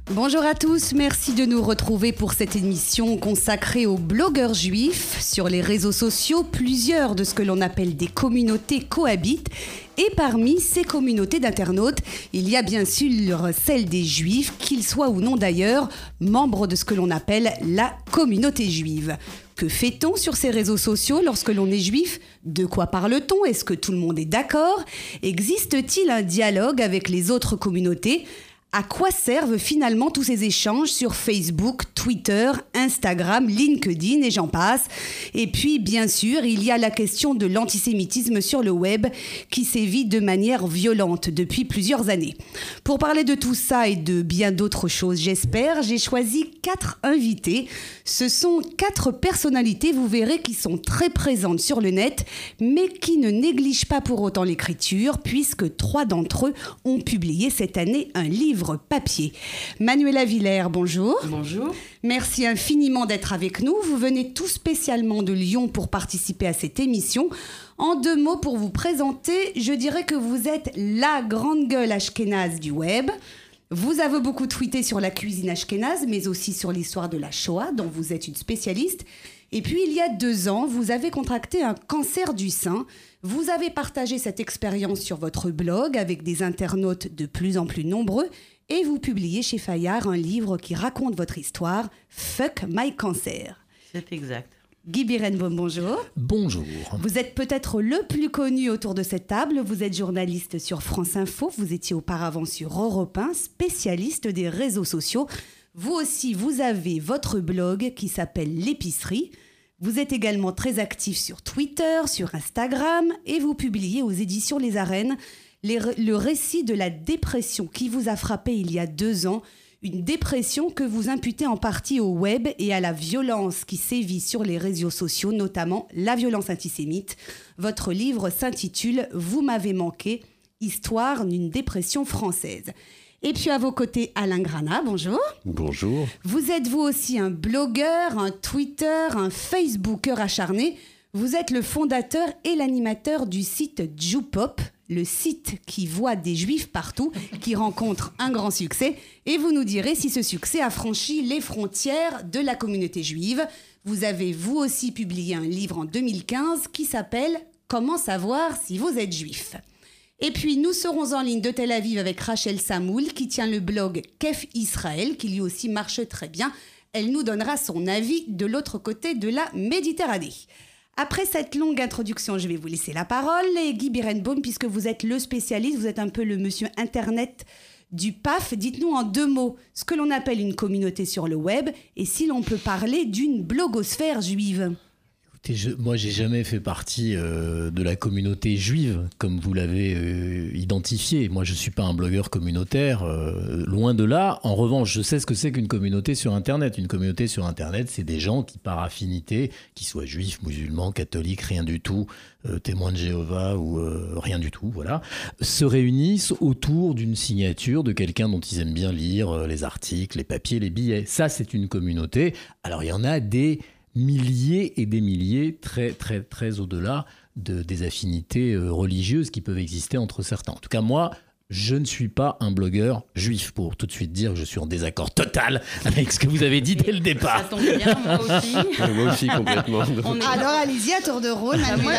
Bonjour à tous, merci de nous retrouver pour cette émission consacrée aux blogueurs juifs. Sur les réseaux sociaux, plusieurs de ce que l'on appelle des communautés cohabitent. Et parmi ces communautés d'internautes, il y a bien sûr celle des juifs, qu'ils soient ou non d'ailleurs membres de ce que l'on appelle la communauté juive. Que fait-on sur ces réseaux sociaux lorsque l'on est juif ? De quoi parle-t-on ? Est-ce que tout le monde est d'accord ? Existe-t-il un dialogue avec les autres communautés ? À quoi servent finalement tous ces échanges sur Facebook, Twitter, Instagram, LinkedIn et j'en passe ? Et puis, bien sûr, il y a la question de l'antisémitisme sur le web qui sévit de manière violente depuis plusieurs années. Pour parler de tout ça et de bien d'autres choses, j'espère, j'ai choisi 4 invités. Ce sont 4 personnalités, vous verrez, qui sont très présentes sur le net, mais qui ne négligent pas pour autant l'écriture, puisque 3 d'entre eux ont publié cette année un livre papier. Manuela Villers, bonjour. Bonjour. Merci infiniment d'être avec nous. Vous venez tout spécialement de Lyon pour participer à cette émission. En 2 mots pour vous présenter, je dirais que vous êtes la grande gueule ashkénaze du web. Vous avez beaucoup tweeté sur la cuisine ashkénaze, mais aussi sur l'histoire de la Shoah, dont vous êtes une spécialiste. Et puis, il y a 2 ans, vous avez contracté un cancer du sein. Vous avez partagé cette expérience sur votre blog avec des internautes de plus en plus nombreux. Et vous publiez chez Fayard un livre qui raconte votre histoire, Fuck My Cancer. C'est exact. Guy Birenbaum, bonjour. Bonjour. Vous êtes peut-être le plus connu autour de cette table. Vous êtes journaliste sur France Info. Vous étiez auparavant sur Europe 1, spécialiste des réseaux sociaux. Vous aussi, vous avez votre blog qui s'appelle L'Épicerie. Vous êtes également très actif sur Twitter, sur Instagram et vous publiez aux éditions Les Arènes le récit de la dépression qui vous a frappé il y a 2 ans. Une dépression que vous imputez en partie au web et à la violence qui sévit sur les réseaux sociaux, notamment la violence antisémite. Votre livre s'intitule « Vous m'avez manqué, histoire d'une dépression française ». Et puis à vos côtés, Alain Granat, bonjour. Bonjour. Vous êtes vous aussi un blogueur, un Twitter, un Facebooker acharné. Vous êtes le fondateur et l'animateur du site Jewpop, le site qui voit des juifs partout, qui rencontre un grand succès. Et vous nous direz si ce succès a franchi les frontières de la communauté juive. Vous avez vous aussi publié un livre en 2015 qui s'appelle « Comment savoir si vous êtes juif ». Et puis, nous serons en ligne de Tel Aviv avec Rachel Samoul, qui tient le blog Kef Israël, qui lui aussi marche très bien. Elle nous donnera son avis de l'autre côté de la Méditerranée. Après cette longue introduction, je vais vous laisser la parole. Et Guy Birenbaum, puisque vous êtes le spécialiste, vous êtes un peu le monsieur Internet du PAF. Dites-nous en 2 mots ce que l'on appelle une communauté sur le web et si l'on peut parler d'une blogosphère juive. Moi, j'ai jamais fait partie de la communauté juive, comme vous l'avez identifié. Moi, je suis pas un blogueur communautaire, loin de là. En revanche, je sais ce que c'est qu'une communauté sur Internet. Une communauté sur Internet, c'est des gens qui, par affinité, qu'ils soient juifs, musulmans, catholiques, rien du tout, témoins de Jéhovah ou rien du tout, voilà, se réunissent autour d'une signature de quelqu'un dont ils aiment bien lire les articles, les papiers, les billets. Ça, c'est une communauté. Alors, il y en a des milliers et des milliers, très, très, très au-delà des affinités religieuses qui peuvent exister entre certains. En tout cas, moi, je ne suis pas un blogueur juif, pour tout de suite dire que je suis en désaccord total avec ce que vous avez dit dès le départ. Ça tombe bien, moi aussi. Moi aussi, complètement. Alors, allez-y, à tour de rôle, Manuela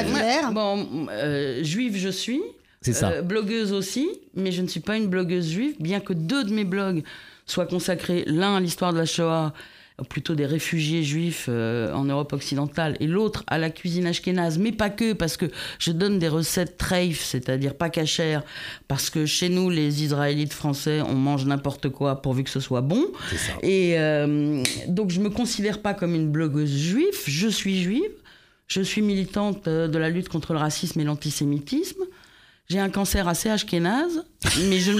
Villers. Juive, je suis. C'est ça. Blogueuse aussi, mais je ne suis pas une blogueuse juive, bien que 2 de mes blogs soient consacrés, l'un à l'histoire de la Shoah, plutôt des réfugiés juifs en Europe occidentale, et l'autre à la cuisine ashkénaze, mais pas que, parce que je donne des recettes treif, c'est-à-dire pas cachères, parce que chez nous, les Israélites français, on mange n'importe quoi pourvu que ce soit bon. C'est ça. Et donc je me considère pas comme une blogueuse juive, je suis juive, je suis militante de la lutte contre le racisme et l'antisémitisme. J'ai un cancer assez ashkénaze, mais je ne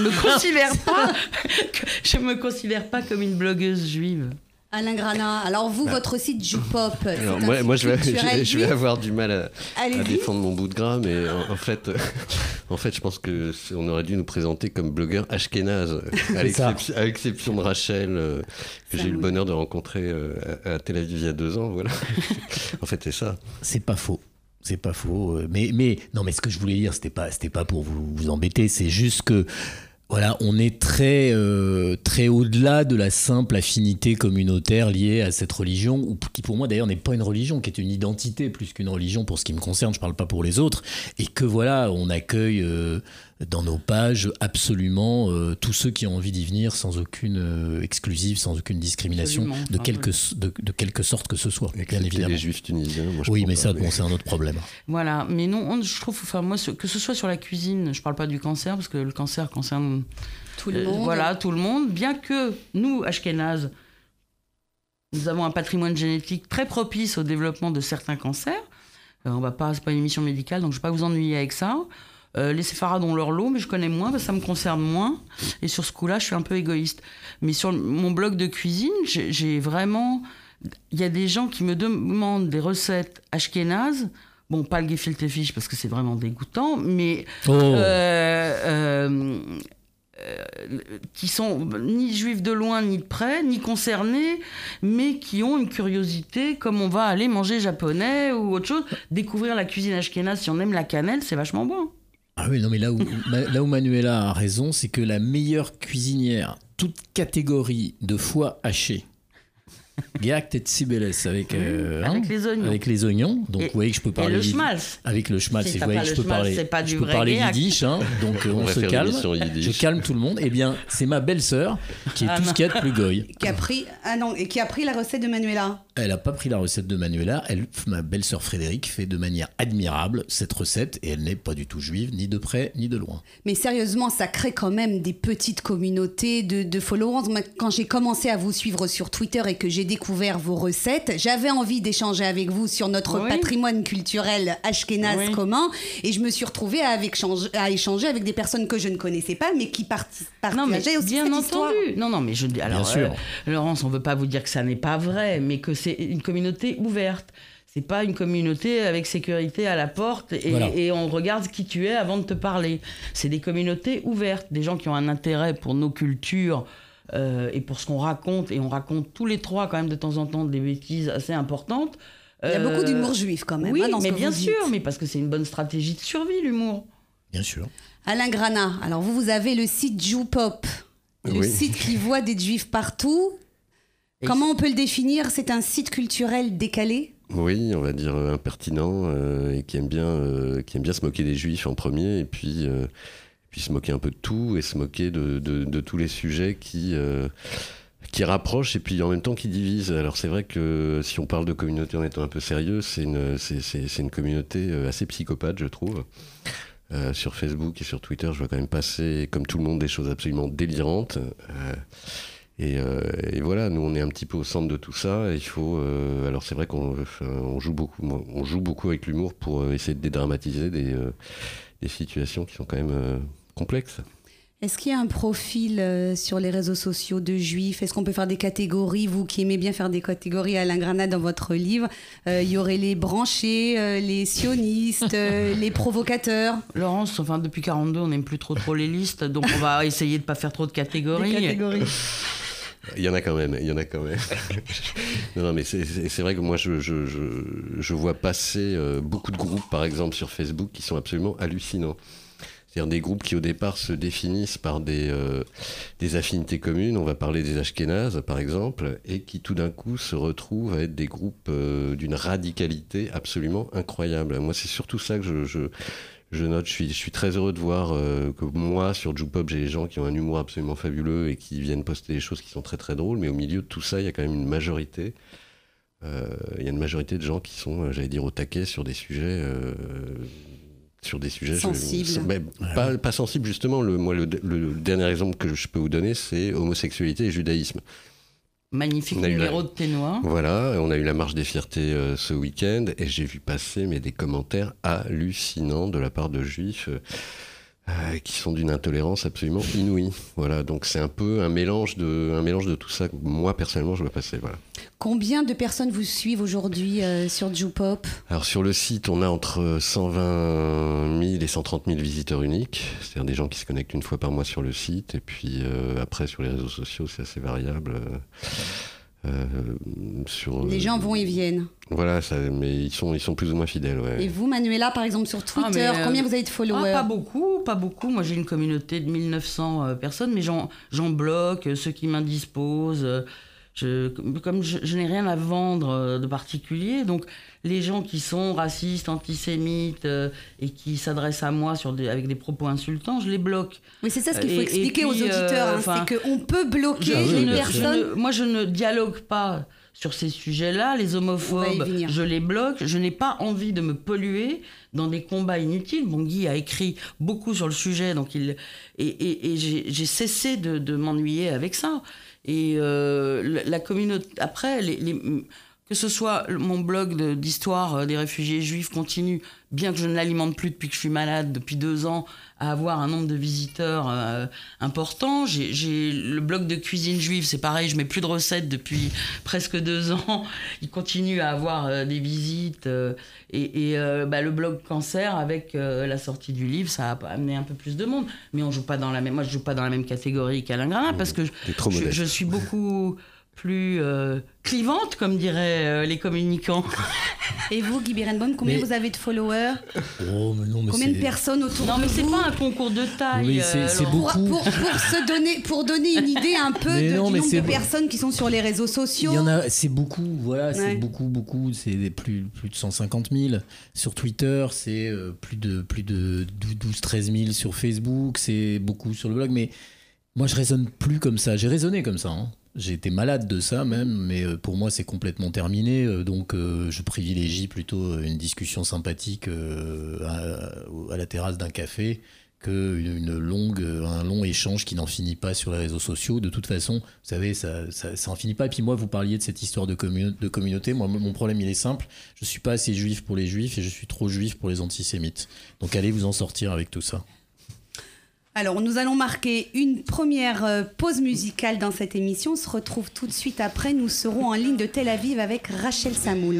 me considère pas comme une blogueuse juive. Alain Granat, alors vous, votre site Jewpop, c'est Alors un moi, site culturel je vais avoir du mal à Allez-y. défendre mon bout de gras, mais en fait, je pense qu'on aurait dû nous présenter comme blogueur ashkénaze, à l'exception de Rachel, que j'ai eu le bonheur de rencontrer à Tel Aviv il y a 2 ans. Voilà. En fait, c'est ça. C'est pas faux. C'est pas faux. Mais ce que je voulais dire, c'était pas pour vous embêter. C'est juste que Voilà, on est très, très au-delà de la simple affinité communautaire liée à cette religion, ou qui pour moi d'ailleurs n'est pas une religion, qui est une identité plus qu'une religion pour ce qui me concerne, je ne parle pas pour les autres, et que voilà, on accueille dans nos pages absolument tous ceux qui ont envie d'y venir sans aucune exclusive, sans aucune discrimination, de quelque sorte que ce soit, bien évidemment. Les juifs tunisiens, moi, oui, mais ça, bon, c'est un autre problème. Voilà, mais non, je trouve, enfin moi, que ce soit sur la cuisine, je ne parle pas du cancer, parce que le cancer concerne tout le monde. Voilà, tout le monde. Bien que nous, Ashkénazes, nous avons un patrimoine génétique très propice au développement de certains cancers. C'est pas une émission médicale, donc je ne vais pas vous ennuyer avec ça. Les séfarades ont leur lot, mais je connais moins, parce que ça me concerne moins. Et sur ce coup-là, je suis un peu égoïste. Mais sur mon blog de cuisine, j'ai vraiment... Il y a des gens qui me demandent des recettes ashkénazes. Bon, pas le gefilte fish, parce que c'est vraiment dégoûtant, mais... qui sont ni juifs de loin ni de près, ni concernés, mais qui ont une curiosité, comme on va aller manger japonais ou autre chose. Découvrir la cuisine ashkénaze, si on aime la cannelle, c'est vachement bon. Ah oui, non, mais là où Manuela a raison, c'est que la meilleure cuisinière, toute catégorie de foie haché, Geakt et Tsibeles avec les oignons. Donc vous voyez que je peux parler. Et le schmaltz. Avec le schmaltz, si vous voyez que je peux parler yiddish, hein, donc on se calme. Je calme tout le monde. Eh bien, c'est ma belle-sœur qui est tout ce qu'il y a de plus goy. Qui a pris la recette de Manuela. Elle n'a pas pris la recette de Manuela. Ma belle-sœur Frédéric fait de manière admirable cette recette et elle n'est pas du tout juive, ni de près ni de loin. Mais sérieusement, ça crée quand même des petites communautés de followers. Moi, quand j'ai commencé à vous suivre sur Twitter et que j'ai découvert vos recettes, j'avais envie d'échanger avec vous sur notre patrimoine culturel ashkénaze commun, et je me suis retrouvée à échanger avec des personnes que je ne connaissais pas, mais qui partageaient aussi cette histoire. Non, mais alors, bien sûr. Laurence, on veut pas vous dire que ça n'est pas vrai, mais que c'est une communauté ouverte. C'est pas une communauté avec sécurité à la porte et on regarde qui tu es avant de te parler. C'est des communautés ouvertes, des gens qui ont un intérêt pour nos cultures, et pour ce qu'on raconte, et on raconte tous les trois quand même de temps en temps des bêtises assez importantes. Il y a beaucoup d'humour juif quand même. Oui, dans mais ce bien sûr, mais parce que c'est une bonne stratégie de survie, l'humour. Bien sûr. Alain Granat, alors vous avez le site Jewpop, le site qui voit des juifs partout. Comment on peut le définir? C'est un site culturel décalé? Oui, on va dire impertinent, et qui aime bien se moquer des juifs en premier, et puis se moquer un peu de tout, et se moquer de tous les sujets qui rapprochent et puis en même temps qui divisent. Alors c'est vrai que si on parle de communauté en étant un peu sérieux, c'est une communauté assez psychopathe, je trouve. Sur Facebook et sur Twitter, je vois quand même passer, comme tout le monde, des choses absolument délirantes. Et voilà, nous on est un petit peu au centre de tout ça. Et il faut. Alors c'est vrai qu'on joue beaucoup avec l'humour pour essayer de dédramatiser des situations qui sont quand même complexes. Est-ce qu'il y a un profil sur les réseaux sociaux de juifs? Est-ce qu'on peut faire des catégories? Vous qui aimez bien faire des catégories, Alain Granat, dans votre livre, il y aurait les branchés, les sionistes, les provocateurs. Laurence, enfin, depuis 42, on n'aime plus trop les listes, donc on va essayer de ne pas faire trop de catégories. Il y en a quand même. Non, mais c'est vrai que moi, je vois passer beaucoup de groupes, par exemple, sur Facebook, qui sont absolument hallucinants. C'est-à-dire des groupes qui, au départ, se définissent par des affinités communes. On va parler des Ashkénazes, par exemple, et qui, tout d'un coup, se retrouvent à être des groupes d'une radicalité absolument incroyable. Moi, c'est surtout ça que je note. Je suis très heureux de voir que moi, sur Jewpop, j'ai des gens qui ont un humour absolument fabuleux et qui viennent poster des choses qui sont très, très drôles. Mais au milieu de tout ça, il y a quand même une majorité. Il y a une majorité de gens qui sont, j'allais dire, au taquet sur des sujets... sensibles. Pas sensibles, justement. Le dernier exemple que je peux vous donner, c'est homosexualité et judaïsme. Magnifique numéro de Ténois. Voilà, on a eu la marche des fiertés ce week-end et j'ai vu passer des commentaires hallucinants de la part de juifs qui sont d'une intolérance absolument inouïe. Voilà, donc c'est un peu un mélange de tout ça que moi personnellement je vois passer. Voilà. Combien de personnes vous suivent aujourd'hui sur Jewpop? Alors sur le site, on a entre 120 000 et 130 000 visiteurs uniques, c'est-à-dire des gens qui se connectent une fois par mois sur le site, et puis après sur les réseaux sociaux c'est assez variable. Les gens vont et viennent. Voilà, mais ils sont plus ou moins fidèles. Ouais. Et vous, Manuela, par exemple, sur Twitter, combien vous avez de followers ? Pas beaucoup. Moi, j'ai une communauté de 1900 personnes, mais j'en bloque, ceux qui m'indisposent. Comme je n'ai rien à vendre de particulier, donc les gens qui sont racistes, antisémites et qui s'adressent à moi avec des propos insultants, je les bloque. Oui, c'est ça ce qu'il faut expliquer aux auditeurs, c'est qu'on peut bloquer les personnes. Moi, je ne dialogue pas sur ces sujets-là. Les homophobes, je les bloque. Je n'ai pas envie de me polluer dans des combats inutiles. Bon, Guy a écrit beaucoup sur le sujet, donc j'ai cessé de m'ennuyer avec ça. Et la communauté, après, que ce soit mon blog d'histoire des réfugiés juifs continue, bien que je ne l'alimente plus depuis que je suis malade, depuis 2 ans, à avoir un nombre de visiteurs important. J'ai le blog de cuisine juive, c'est pareil, je mets plus de recettes depuis presque 2 ans. Il continue à avoir des visites. Le blog cancer, avec la sortie du livre, ça a amené un peu plus de monde. Mais moi, je joue pas dans la même catégorie qu'Alain Granat, parce que je suis beaucoup plus clivante, comme diraient les communicants. Et vous, Guy Birenbaum, combien vous avez de followers ? Combien de personnes autour de vous ? Non, mais c'est pas un concours de taille. Oui, c'est beaucoup. Pour donner une idée un peu du nombre de personnes qui sont sur les réseaux sociaux. Il y en a, c'est beaucoup, voilà, c'est beaucoup. C'est plus de 150 000. Sur Twitter, c'est plus de 12-13 000 sur Facebook, c'est beaucoup sur le blog. Mais moi, je raisonne plus comme ça. J'ai raisonné comme ça, hein. J'ai été malade de ça même, mais pour moi c'est complètement terminé, donc je privilégie plutôt une discussion sympathique à la terrasse d'un café qu'un long échange qui n'en finit pas sur les réseaux sociaux. De toute façon, vous savez, ça n'en finit pas. Et puis moi, vous parliez de cette histoire de communauté. Moi, mon problème, il est simple. Je ne suis pas assez juif pour les juifs et je suis trop juif pour les antisémites. Donc allez vous en sortir avec tout ça. Alors, nous allons marquer une première pause musicale dans cette émission. On se retrouve tout de suite après. Nous serons en ligne de Tel Aviv avec Rachel Samoul.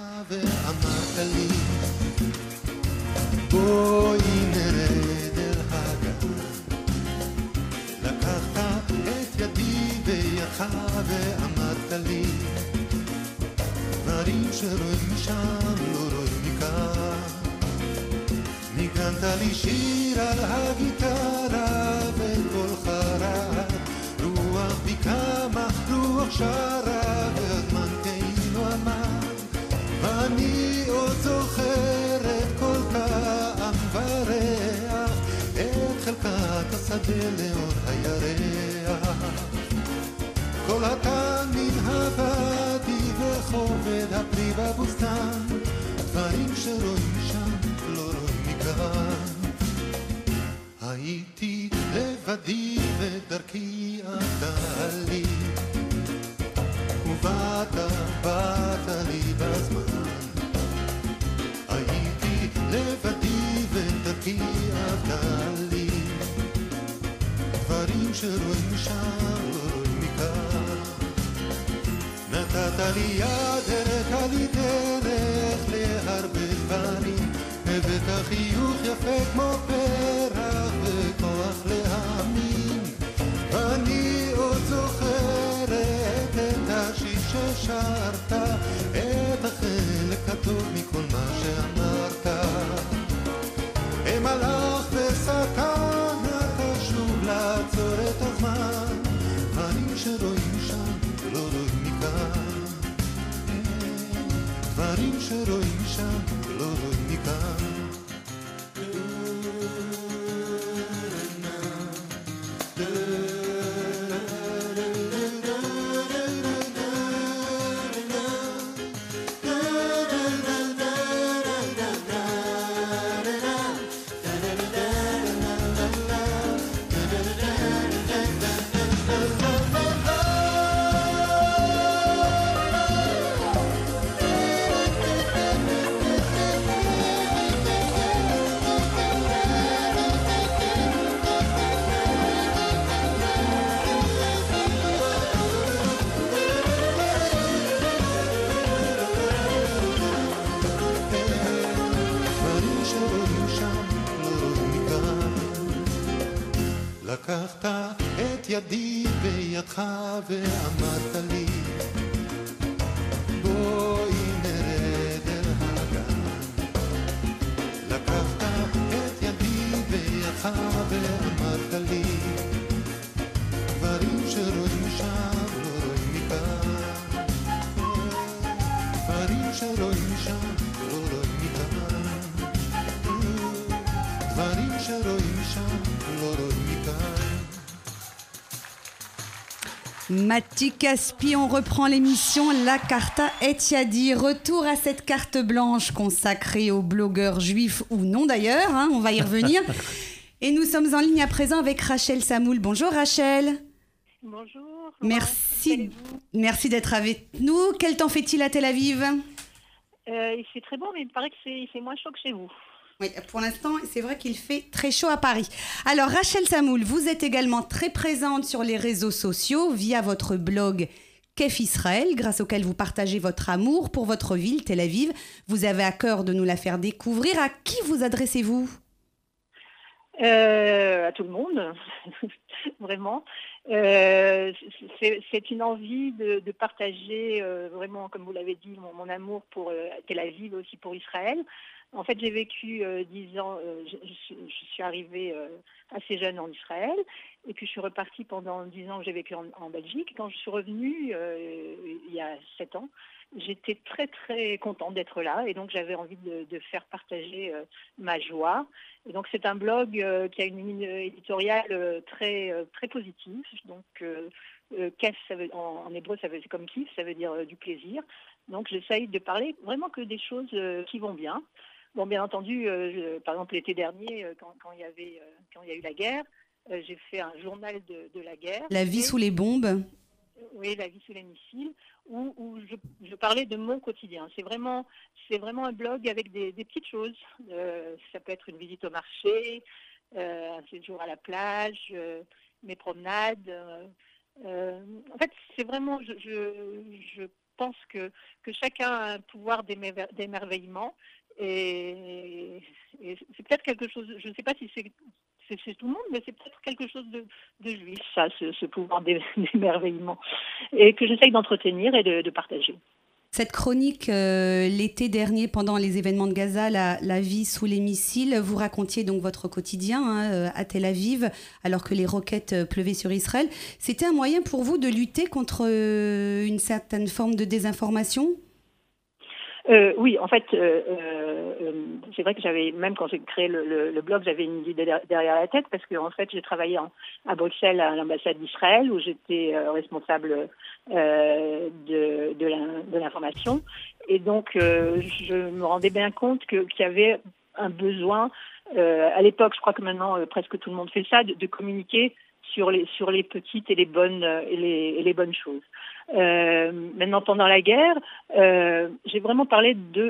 ניגנת לי שיר על הגיטרה וקולך רעד רוח בי קמה, רוח שרה והזמן כאילו עמד ואני עוד זוכר את כל טעם וריח את חלקת השדה לאור הירח כל הטעם מן הוואדי וחובד הפרי בבוסתן דברים שרואים שם לא רואים הייתי לבדי ודרכי עבדה לי ובאת לי בזמן הייתי לבדי ודרכי עבדה לי דברים שרואים שם לא רואים מכאן נתת לי יד הראתה לי דרך להרבה דברים הבאת חיוך יפה כמו פרח וכוח להאמין ואני עוד זוכרת את השיר ששרת את החלק הטוב מכל מה שאמרת מלאך ושטן אתה שוב לעצור את הזמן דברים שרואים שם לא רואים מכאן דברים שרואים שם לא רואים מכאן לקחת את ידי בידך ואמרת לי נרד אל הגן. לקחת את ידי ויצא ואמרת לי דברים שרואים שם לא רואים מכאן, דברים שרואים שם לא רואים מכאן, דברים שרואים שם לא רואים מכאן. Mati Caspi, on reprend l'émission La Carta Etiadi. Retour à cette carte blanche consacrée aux blogueurs juifs ou non d'ailleurs, hein, on va y revenir. Et nous sommes en ligne à présent avec Rachel Samoul. Bonjour Rachel. Bonjour. Merci d'être avec nous. Quel temps fait-il à Tel Aviv ? Il fait très bon, mais il paraît qu'il fait moins chaud que chez vous. Oui, pour l'instant, c'est vrai qu'il fait très chaud à Paris. Alors, Rachel Samoul, vous êtes également très présente sur les réseaux sociaux via votre blog Kef Israël, grâce auquel vous partagez votre amour pour votre ville, Tel Aviv. Vous avez à cœur de nous la faire découvrir. À qui vous adressez-vous ? À tout le monde, vraiment. C'est une envie de partager vraiment, comme vous l'avez dit, mon amour pour Tel Aviv, aussi pour Israël. En fait, j'ai vécu 10 ans, je suis arrivée assez jeune en Israël, et puis je suis repartie pendant 10 ans, j'ai vécu en Belgique. Quand je suis revenue, il y a 7 ans, j'étais très très contente d'être là, et donc j'avais envie de faire partager ma joie. Et donc c'est un blog qui a une ligne éditoriale très très positive. Donc Kef, en hébreu, c'est comme kiff, ça veut dire du plaisir. Donc j'essaye de parler vraiment que des choses qui vont bien. Bon, bien entendu, par exemple l'été dernier, quand il y a eu la guerre, j'ai fait un journal de la guerre. La vie sous les bombes. Oui, la vie sous les missiles, où je parlais de mon quotidien. C'est vraiment un blog avec des petites choses. Ça peut être une visite au marché, un séjour à la plage, mes promenades. En fait, c'est vraiment, je pense que chacun a un pouvoir d'émerveillement, et c'est peut-être quelque chose, je ne sais pas si c'est tout le monde, mais c'est peut-être quelque chose de juif, ça, ce pouvoir d'émerveillement, et que j'essaye d'entretenir et de partager. Cette chronique, l'été dernier, pendant les événements de Gaza, la vie sous les missiles, vous racontiez donc votre quotidien à Tel Aviv, alors que les roquettes pleuvaient sur Israël. C'était un moyen pour vous de lutter contre une certaine forme de désinformation ? Oui, en fait, c'est vrai que même quand j'ai créé le blog, j'avais une idée derrière la tête, parce que en fait, j'ai travaillé à Bruxelles, à l'ambassade d'Israël, où j'étais responsable de l'information. Et donc, je me rendais bien compte qu'il y avait un besoin, à l'époque, je crois que maintenant, presque tout le monde fait ça, de communiquer sur les petites et les bonnes choses. Maintenant, pendant la guerre, j'ai vraiment parlé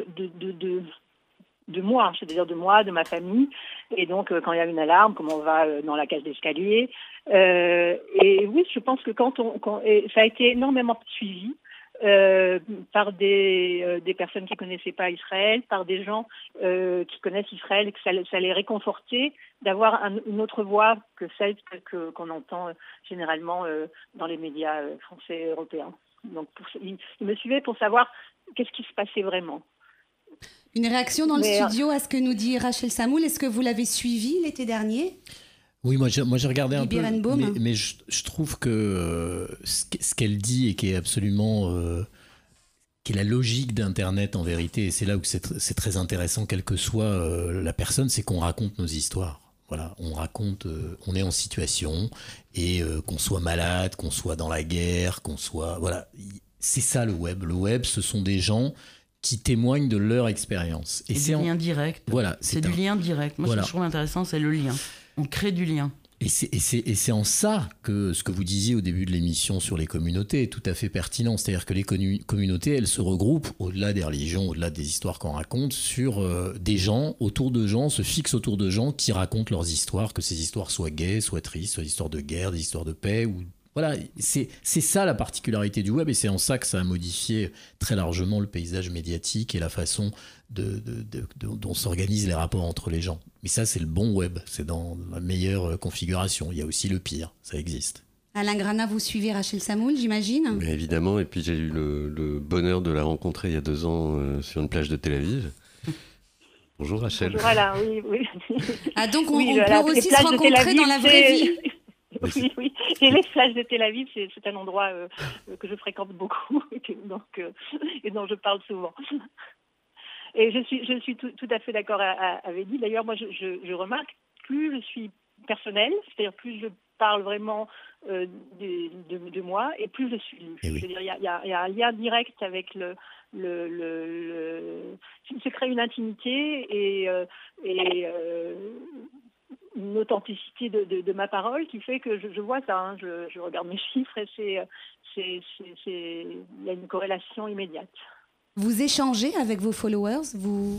de moi, c'est-à-dire de moi, de ma famille, et donc quand il y a une alarme, comment on va dans la cage d'escalier. Et oui, je pense que ça a été énormément suivi par des personnes qui connaissaient pas Israël, par des gens qui connaissent Israël, et que ça les réconfortait d'avoir une autre voix que celle qu'on entend généralement dans les médias français et européens. Donc ils me suivaient pour savoir qu'est-ce qui se passait vraiment. Une réaction dans le studio à ce que nous dit Rachel Samoul. Est-ce que vous l'avez suivi l'été dernier ? Oui, moi j'ai regardé un peu, Birenbaum. mais je trouve que ce qu'elle dit et qui est absolument qui est la logique d'Internet en vérité, et c'est là où c'est très intéressant, quelle que soit la personne, c'est qu'on raconte nos histoires. Voilà, on raconte, on est en situation, et qu'on soit malade, qu'on soit dans la guerre, qu'on soit, voilà, c'est ça le web. Le web, ce sont des gens qui témoignent de leur expérience. Et du lien direct. Voilà, c'est du lien direct. Moi, voilà. Ce que je trouve intéressant, c'est le lien. On crée du lien. Et c'est en ça que ce que vous disiez au début de l'émission sur les communautés est tout à fait pertinent. C'est-à-dire que les communautés, elles se regroupent au-delà des religions, au-delà des histoires qu'on raconte, sur des gens, autour de gens, se fixent autour de gens qui racontent leurs histoires, que ces histoires soient gaies, soient tristes, soient des histoires de guerre, des histoires de paix. Voilà, c'est ça la particularité du web, et c'est en ça que ça a modifié très largement le paysage médiatique et la façon dont s'organisent les rapports entre les gens. Mais ça, c'est le bon web, c'est dans la meilleure configuration. Il y a aussi le pire, ça existe. Alain Granat, vous suivez Rachel Samoul, j'imagine? Mais évidemment, et puis j'ai eu le bonheur de la rencontrer il y a 2 ans sur une plage de Tel Aviv. Bonjour Rachel. Bonjour Alain, oui. Ah, donc on Oui, peut aussi se rencontrer dans la vraie vie. Oui. Et les plages de Tel Aviv, c'est un endroit que je fréquente beaucoup et dont je parle souvent. Et je suis tout à fait d'accord avec lui. D'ailleurs, moi, je remarque, plus je suis personnelle, c'est-à-dire plus je parle vraiment de moi, et plus je suis lue. Oui. C'est-à-dire, il y a un lien direct avec il se crée une intimité et une authenticité de ma parole qui fait que je vois ça. Hein, je regarde mes chiffres et il y a une corrélation immédiate. Vous échangez avec vos followers? Vous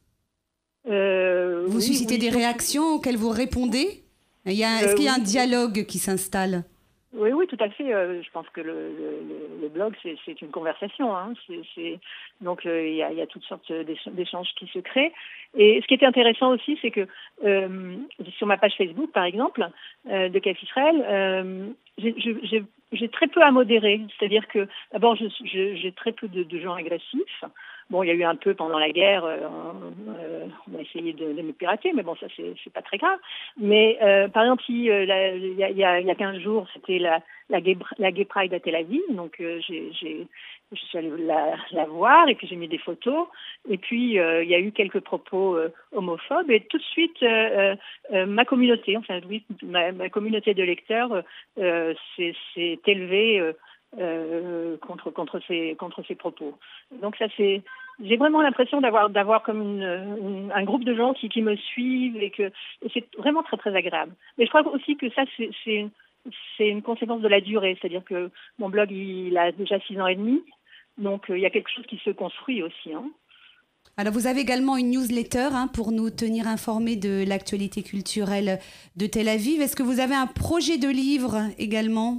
Oui, suscitez des réactions auxquelles vous répondez? Est-ce qu'il y a un dialogue qui s'installe? Oui, tout à fait. Je pense que le blog, c'est une conversation. Hein. Donc, il y a toutes sortes d'échanges qui se créent. Et ce qui était intéressant aussi, c'est que sur ma page Facebook, par exemple, de CAF Israël, j'ai très peu à modérer. C'est-à-dire que, d'abord, j'ai très peu de gens agressifs. Bon, il y a eu un peu pendant la guerre, on a essayé de me pirater, mais bon, ça, c'est pas très grave. Mais, par exemple, il y a 15 jours, c'était la Gay Pride à Tel Aviv, donc je suis allée la voir, et puis j'ai mis des photos, et puis il y a eu quelques propos homophobes, et tout de suite, ma communauté, enfin, oui, ma communauté de lecteurs s'est élevée contre ces propos. Donc ça, j'ai vraiment l'impression d'avoir comme un groupe de gens qui me suivent et c'est vraiment très très agréable. Mais je crois aussi que ça c'est une conséquence de la durée, c'est-à-dire que mon blog il a déjà 6 ans et demi, donc il y a quelque chose qui se construit aussi. Hein. Alors vous avez également une newsletter pour nous tenir informés de l'actualité culturelle de Tel Aviv. Est-ce que vous avez un projet de livre également?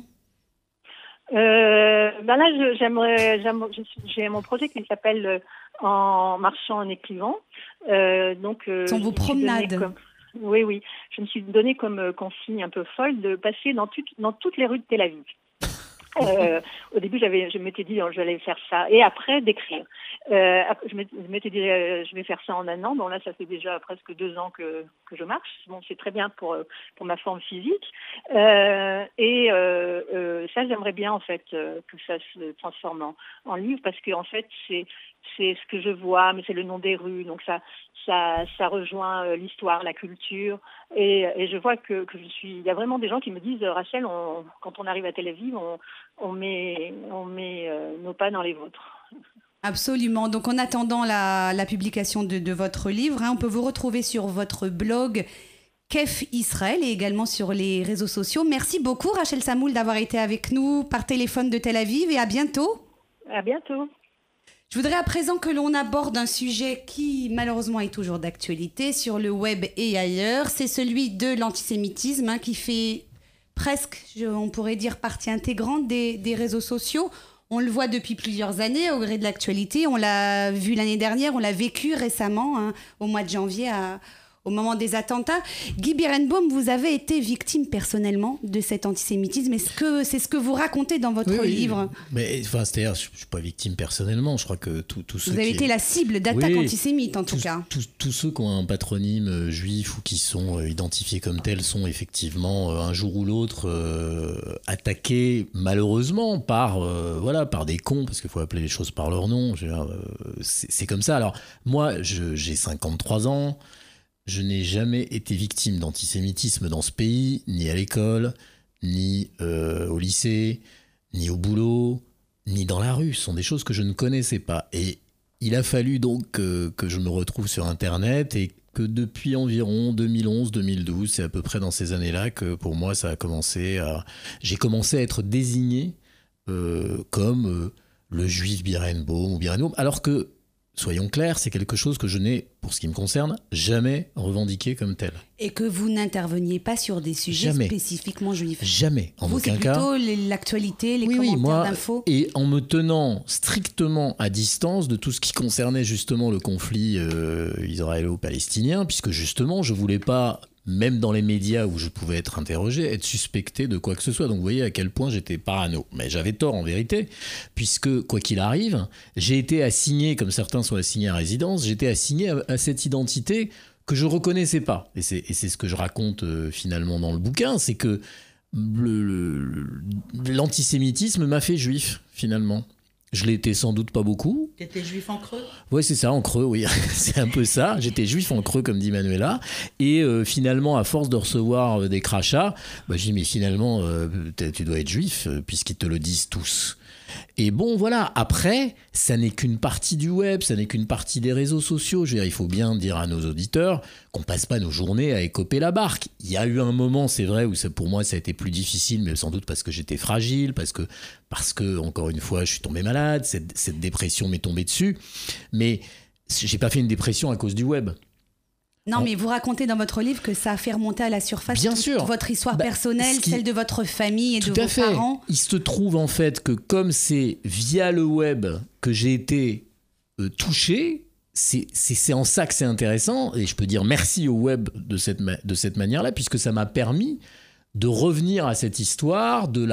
Là, j'ai mon projet qui s'appelle En marchant en écrivant. Ce sont vos promenades. Oui. Je me suis donné comme consigne un peu folle de passer dans toutes les rues de Tel Aviv. Au début, je m'étais dit j'allais faire ça, et après d'écrire. Je m'étais dit je vais faire ça en 1 an. Bon là, ça fait déjà presque 2 ans que je marche. Bon, c'est très bien pour ma forme physique. Ça, j'aimerais bien en fait que ça se transforme en livre, parce que en fait, c'est ce que je vois, mais c'est le nom des rues, donc ça rejoint l'histoire, la culture, et je vois que il y a vraiment des gens qui me disent Rachel, quand on arrive à Tel Aviv, on met nos pas dans les vôtres. Absolument. Donc en attendant la publication de votre livre, on peut vous retrouver sur votre blog CAF Israël et également sur les réseaux sociaux. Merci beaucoup Rachel Samoul d'avoir été avec nous par téléphone de Tel Aviv, et à bientôt. À bientôt. Je voudrais à présent que l'on aborde un sujet qui malheureusement est toujours d'actualité sur le web et ailleurs. C'est celui de l'antisémitisme qui fait presque, on pourrait dire, partie intégrante des réseaux sociaux. On le voit depuis plusieurs années au gré de l'actualité. On l'a vu l'année dernière, on l'a vécu récemment au mois de janvier au moment des attentats. Guy Birenbaum, vous avez été victime personnellement de cet antisémitisme. Est-ce que c'est ce que vous racontez dans votre livre? Mais c'est-à-dire, je ne suis pas victime personnellement. Je crois que tous ceux vous avez été la cible d'attaques antisémites, en tout cas. Tous ceux qui ont un patronyme juif ou qui sont identifiés comme tels sont effectivement un jour ou l'autre attaqués, malheureusement, par des cons, parce qu'il faut appeler les choses par leur nom. C'est comme ça. Alors, moi, j'ai 53 ans. Je n'ai jamais été victime d'antisémitisme dans ce pays, ni à l'école, ni au lycée, ni au boulot, ni dans la rue. Ce sont des choses que je ne connaissais pas. Et il a fallu donc que je me retrouve sur Internet, et que depuis environ 2011-2012, c'est à peu près dans ces années-là que pour moi ça a commencé j'ai commencé à être désigné comme le juif Birenbaum ou Birenbaum, alors que, soyons clairs, c'est quelque chose que je n'ai, pour ce qui me concerne, jamais revendiqué comme tel. Et que vous n'interveniez pas sur des sujets spécifiquement juifs. Jamais, en aucun cas. C'est plutôt l'actualité, les commentaires d'infos. Et en me tenant strictement à distance de tout ce qui concernait justement le conflit israélo-palestinien, puisque justement, je ne voulais pas même dans les médias où je pouvais être interrogé, être suspecté de quoi que ce soit. Donc vous voyez à quel point j'étais parano. Mais j'avais tort en vérité, puisque quoi qu'il arrive, j'ai été assigné, comme certains sont assignés à résidence, j'ai été assigné à cette identité que je reconnaissais pas. Et c'est ce que je raconte finalement dans le bouquin, c'est que l'antisémitisme m'a fait juif finalement. Je l'étais sans doute pas beaucoup. T'étais juif en creux ? Oui, c'est ça, en creux, oui. C'est un peu ça. J'étais juif en creux, comme dit Manuela. Et finalement, à force de recevoir des crachats, je dis, mais finalement, tu dois être juif, puisqu'ils te le disent tous. Et bon, voilà. Après, ça n'est qu'une partie du web, ça n'est qu'une partie des réseaux sociaux. Je veux dire, il faut bien dire à nos auditeurs qu'on passe pas nos journées à écoper la barque. Il y a eu un moment, c'est vrai, où pour moi, ça a été plus difficile, mais sans doute parce que j'étais fragile, parce que encore une fois, je suis tombé malade, cette dépression m'est tombée dessus. Mais j'ai pas fait une dépression à cause du web. Non, mais vous racontez dans votre livre que ça a fait remonter à la surface toute votre histoire personnelle, celle de votre famille et de vos parents. Il se trouve en fait que comme c'est via le web que j'ai été touché, c'est en ça que c'est intéressant. Et je peux dire merci au web de cette manière-là, puisque ça m'a permis de revenir à cette histoire, de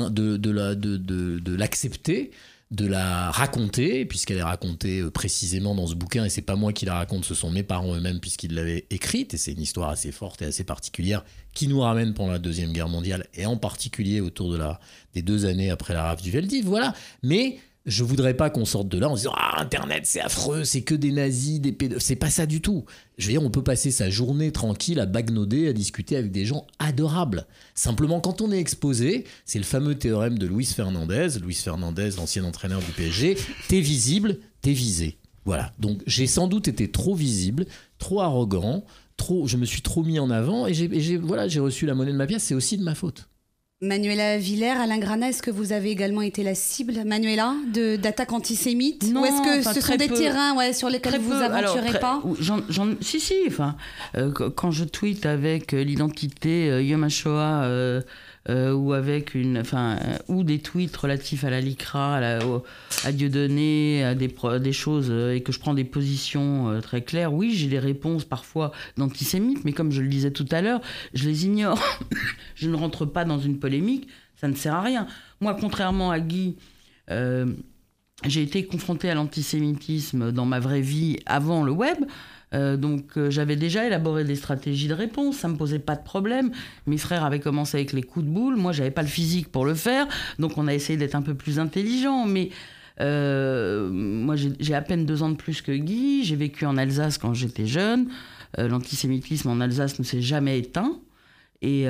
l'accepter, de la raconter, puisqu'elle est racontée précisément dans ce bouquin, et c'est pas moi qui la raconte, ce sont mes parents eux-mêmes, puisqu'ils l'avaient écrite, et c'est une histoire assez forte et assez particulière, qui nous ramène pendant la Deuxième Guerre mondiale, et en particulier autour des 2 années après la rafle du Veldiv, voilà. Mais je voudrais pas qu'on sorte de là en se disant « Ah, Internet, c'est affreux, c'est que des nazis, des pédophiles. » C'est pas ça du tout. Je veux dire, on peut passer sa journée tranquille à bagnoder, à discuter avec des gens adorables. Simplement, quand on est exposé, c'est le fameux théorème de Luis Fernandez, l'ancien entraîneur du PSG, t'es visible, t'es visé. Voilà. Donc, j'ai sans doute été trop visible, trop arrogant, je me suis trop mis en avant, et j'ai reçu la monnaie de ma pièce, c'est aussi de ma faute. Manuela Villers, Alain Granat, est-ce que vous avez également été la cible, Manuela, d'attaques antisémites? Non, ou est-ce que ce sont des terrains sur lesquels vous vous aventurez pas? Si. Quand je tweete avec l'identité Yom HaShoah ou avec ou des tweets relatifs à la LICRA, à Dieudonné, à des choses, et que je prends des positions très claires, oui, j'ai des réponses parfois d'antisémites, mais comme je le disais tout à l'heure, je les ignore. Je ne rentre pas dans une polémique, ça ne sert à rien. Moi, contrairement à Guy, j'ai été confrontée à l'antisémitisme dans ma vraie vie avant le web. Donc j'avais déjà élaboré des stratégies de réponse, ça me posait pas de problème. Mes frères avaient commencé avec les coups de boule, moi j'avais pas le physique pour le faire, donc on a essayé d'être un peu plus intelligent. Mais moi j'ai à peine 2 ans de plus que Guy, j'ai vécu en Alsace quand j'étais jeune, l'antisémitisme en Alsace ne s'est jamais éteint, et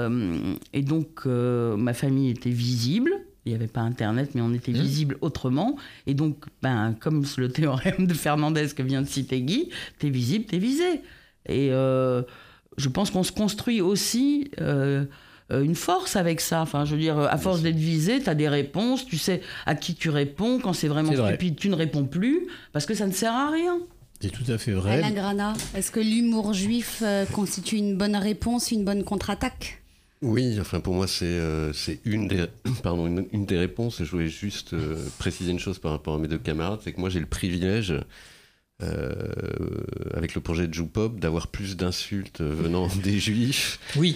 donc ma famille était visible. Il n'y avait pas Internet, mais on était visible autrement. Et donc, comme le théorème de Fernandez que vient de citer Guy, t'es visible, t'es visé. Et je pense qu'on se construit aussi une force avec ça. Enfin, je veux dire, à force d'être visé, t'as des réponses, tu sais à qui tu réponds. Quand c'est vraiment stupide, tu ne réponds plus, parce que ça ne sert à rien. C'est tout à fait vrai. Alain Granat, est-ce que l'humour juif constitue une bonne réponse, une bonne contre-attaque ? Oui, pour moi, c'est une des réponses. Et je voulais juste préciser une chose par rapport à mes 2 camarades, c'est que moi, j'ai le privilège, avec le projet de Joupop, d'avoir plus d'insultes venant des juifs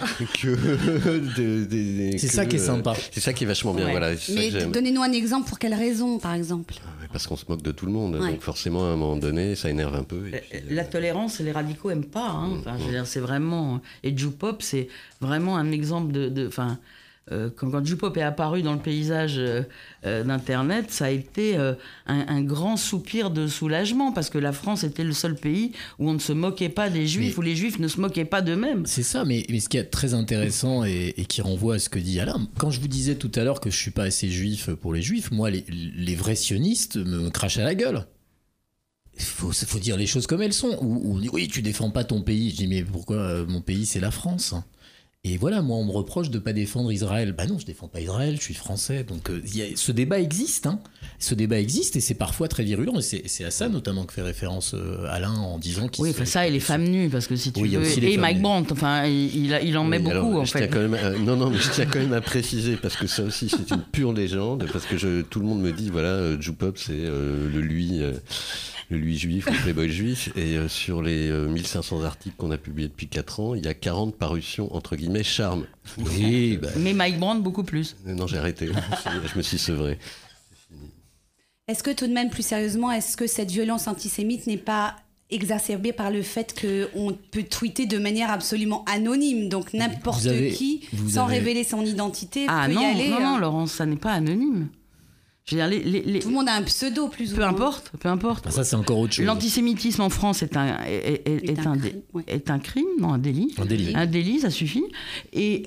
que c'est ça qui est sympa. C'est ça qui est vachement bien. Ouais. Voilà, mais donnez-nous un exemple, pour quelle raison, par exemple? Parce qu'on se moque de tout le monde, donc forcément, à un moment donné, ça énerve un peu. La tolérance, les radicaux n'aiment pas. Je veux dire, c'est vraiment... Et Joupop, c'est vraiment un exemple quand Joupop est apparu dans le paysage d'Internet, ça a été un grand soupir de soulagement, parce que la France était le seul pays où on ne se moquait pas des Juifs, où les Juifs ne se moquaient pas d'eux-mêmes. C'est ça, mais ce qui est très intéressant et qui renvoie à ce que dit Alain, quand je vous disais tout à l'heure que je ne suis pas assez juif pour les Juifs, moi, les vrais sionistes me crachent à la gueule. Il faut dire les choses comme elles sont. Ou on dit, oui, tu défends pas ton pays. Je dis, mais pourquoi mon pays, c'est la France ? Et voilà, moi, on me reproche de ne pas défendre Israël. Bah non, je ne défends pas Israël, je suis français. Donc, ce débat existe. Hein. Ce débat existe et c'est parfois très virulent. Et c'est à ça, notamment, que fait référence Alain en disant qu'il... Oui, ça et les femmes nues, parce que si tu veux... Et Mike Brandt, enfin, il en met beaucoup, alors, en fait. Mais je tiens quand même à préciser, parce que ça aussi, c'est une pure légende, parce que tout le monde me dit, voilà, Jupop, c'est le lui juif, le playboy juif, et sur les 1500 articles qu'on a publiés depuis 4 ans, il y a 40 parutions, entre guillemets, charme. Oui, Mais Mike Brandt, beaucoup plus. Non, j'ai arrêté, je me suis sevré. Est-ce que tout de même, plus sérieusement, est-ce que cette violence antisémite n'est pas exacerbée par le fait qu'on peut tweeter de manière absolument anonyme, donc n'importe qui, sans révéler son identité, peut y aller. Non, Laurence, ça n'est pas anonyme. Je veux dire, tout le monde a un pseudo, plus ou peu moins. Peu importe. Ça, c'est encore autre chose. L'antisémitisme en France est un crime, non, un délit. Un délit, ça suffit. Et